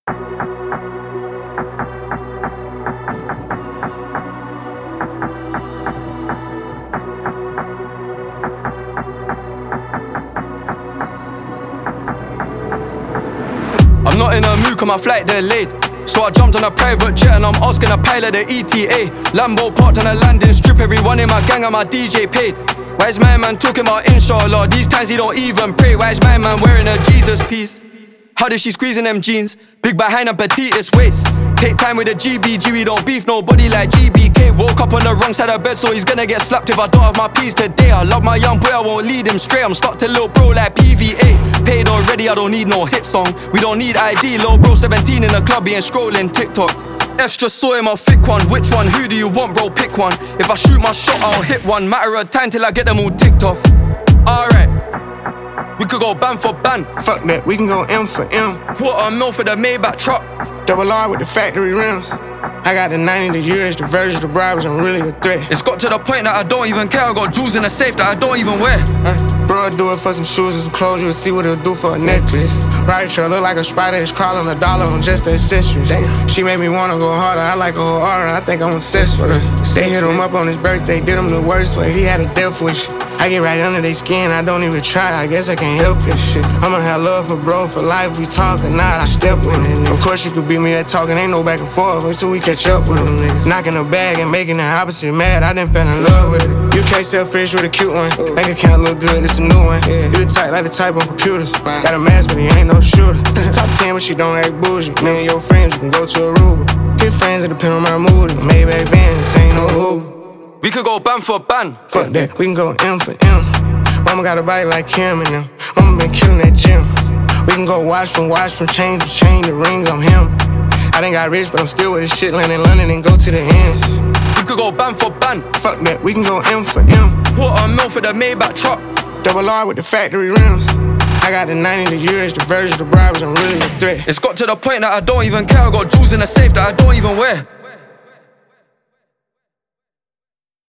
I'm not in a mood cause my flight delayed, so I jumped on a private jet and I'm asking a pilot the ETA. Lambo parked on a landing strip, everyone in my gang and my DJ paid. Why is my man talking about inshallah? These times he don't even pray. Why is my man wearing a Jesus piece? How did she squeeze in them jeans? Big behind and petitest waist. Take time with the GBG, we don't beef nobody like GBK. Woke up on the wrong side of bed, so he's gonna get slapped if I don't have my peas today. I love my young boy, I won't lead him straight. I'm stuck to little bro like PVA. Paid already, I don't need no hit song. We don't need ID, little bro 17 in the club, he ain't scrolling TikTok. F's just saw him, I'll thick one. Which one? Who do you want, bro? Pick one. If I shoot my shot, I'll hit one. Matter of time till I get them all ticked off. Alright, we could go ban for ban. Fuck that, we can go M for M. $250,000 for the Maybach truck. Double R with the factory rims. I got the 90, the years, the versions, the bribes, I'm really a threat. It's got to the point that I don't even care. I got jewels in the safe that I don't even wear. Bro, I'll do it for some shoes and some clothes. You'll see what it'll do for a necklace. Right trail look like a spider, it's crawling $1 on just the accessories. Damn. She made me wanna go harder. I like a whole aura, I think I'm obsessed with her. They hit him up on his birthday, did him the worst way. He had a death wish. I get right under their skin, I don't even try. I guess I can't help this shit. I'ma have love for bro for life. We talk or not, I step with it. Of course you could beat me at talking, ain't no back and forth until we catch up with them niggas. Knocking the bag and making the opposite mad, I done fell in love with it. You can't sell fish with a cute one. Bank account look good, it's a new one. You the type like the type on computers. Got a mask but he ain't no shooter. Top 10 but she don't act bougie. Me and your friends, you can go to Aruba. Hit friends, it depend on my mood. Maybach van, this ain't no Uber. We could go ban for ban. Fuck that, we can go M for M. Mama got a body like Kim and them. Mama been killing that gym. We can go watch from chain to chain, the rings, I'm him. I done got rich, but I'm still with this shit, land in London and go to the ends. We could go ban for ban. Fuck that, we can go M for M. $250,000 for the Maybach truck. Double R with the factory rims. I got the 90, the years, the versions, the bribes, I'm really a threat. It's got to the point that I don't even care. I got jewels in the safe that I don't even wear.